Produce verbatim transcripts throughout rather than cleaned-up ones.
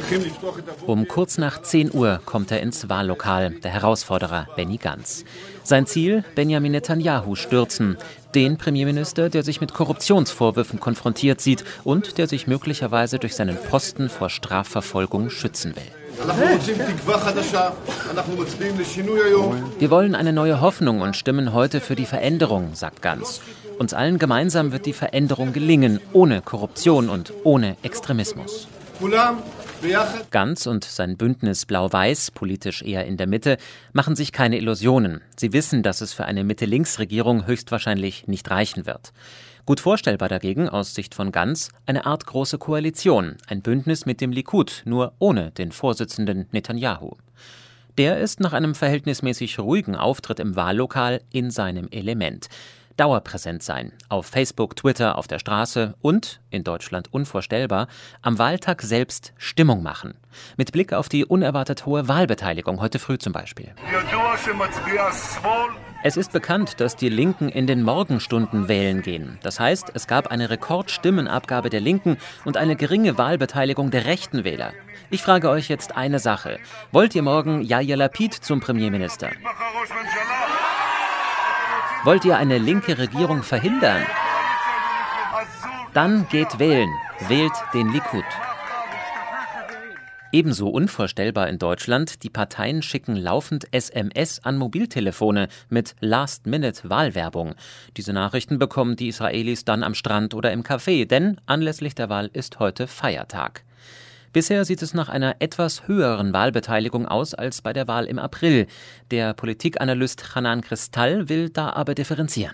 Um kurz nach zehn Uhr kommt er ins Wahllokal, der Herausforderer Benny Gantz. Sein Ziel: Benjamin Netanyahu stürzen, den Premierminister, der sich mit Korruptionsvorwürfen konfrontiert sieht und der sich möglicherweise durch seinen Posten vor Strafverfolgung schützen will. Wir wollen eine neue Hoffnung und stimmen heute für die Veränderung, sagt Gantz. Uns allen gemeinsam wird die Veränderung gelingen, ohne Korruption und ohne Extremismus. Gantz und sein Bündnis Blau-Weiß, politisch eher in der Mitte, machen sich keine Illusionen. Sie wissen, dass es für eine Mitte-Links-Regierung höchstwahrscheinlich nicht reichen wird. Gut vorstellbar dagegen, aus Sicht von Gantz, eine Art große Koalition, ein Bündnis mit dem Likud, nur ohne den Vorsitzenden Netanyahu. Der ist nach einem verhältnismäßig ruhigen Auftritt im Wahllokal in seinem Element. Dauerpräsent sein, auf Facebook, Twitter, auf der Straße und, in Deutschland unvorstellbar, am Wahltag selbst Stimmung machen. Mit Blick auf die unerwartet hohe Wahlbeteiligung, heute früh zum Beispiel. Es ist bekannt, dass die Linken in den Morgenstunden wählen gehen. Das heißt, es gab eine Rekordstimmenabgabe der Linken und eine geringe Wahlbeteiligung der rechten Wähler. Ich frage euch jetzt eine Sache. Wollt ihr morgen Yair Lapid zum Premierminister? Wollt ihr eine linke Regierung verhindern? Dann geht wählen. Wählt den Likud. Ebenso unvorstellbar in Deutschland, die Parteien schicken laufend S M S an Mobiltelefone mit Last-Minute-Wahlwerbung. Diese Nachrichten bekommen die Israelis dann am Strand oder im Café, denn anlässlich der Wahl ist heute Feiertag. Bisher sieht es nach einer etwas höheren Wahlbeteiligung aus als bei der Wahl im April. Der Politikanalyst Hanan Kristall will da aber differenzieren.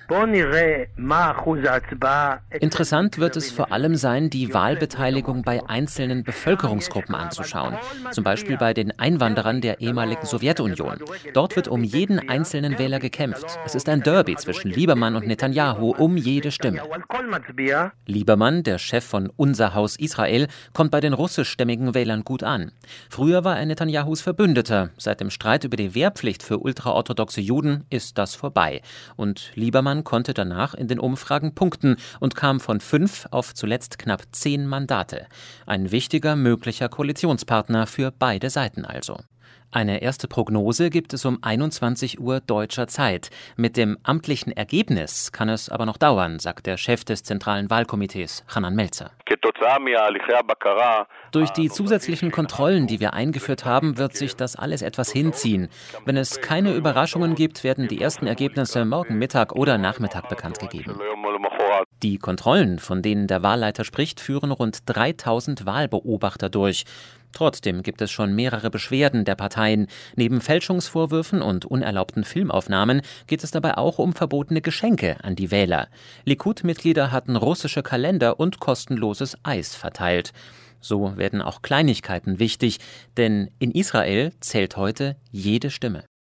Interessant wird es vor allem sein, die Wahlbeteiligung bei einzelnen Bevölkerungsgruppen anzuschauen. Zum Beispiel bei den Einwanderern der ehemaligen Sowjetunion. Dort wird um jeden einzelnen Wähler gekämpft. Es ist ein Derby zwischen Liebermann und Netanyahu um jede Stimme. Liebermann, der Chef von Unser Haus Israel, kommt bei den russischstämmigen Wählern gut an. Früher war er Netanyahus Verbündeter. Seit dem Streit über die Wehrpflicht für ultraorthodoxe Juden ist das vorbei. Und Liebermann konnte danach in den Umfragen punkten und kam von fünf auf zuletzt knapp zehn Mandate. Ein wichtiger möglicher Koalitionspartner für beide Seiten also. Eine erste Prognose gibt es um einundzwanzig Uhr deutscher Zeit. Mit dem amtlichen Ergebnis kann es aber noch dauern, sagt der Chef des Zentralen Wahlkomitees, Hanan Melzer. Durch die zusätzlichen Kontrollen, die wir eingeführt haben, wird sich das alles etwas hinziehen. Wenn es keine Überraschungen gibt, werden die ersten Ergebnisse morgen Mittag oder Nachmittag bekannt gegeben. Die Kontrollen, von denen der Wahlleiter spricht, führen rund dreitausend Wahlbeobachter durch. Trotzdem gibt es schon mehrere Beschwerden der Parteien. Neben Fälschungsvorwürfen und unerlaubten Filmaufnahmen geht es dabei auch um verbotene Geschenke an die Wähler. Likud-Mitglieder hatten russische Kalender und kostenloses Eis verteilt. So werden auch Kleinigkeiten wichtig, denn in Israel zählt heute jede Stimme.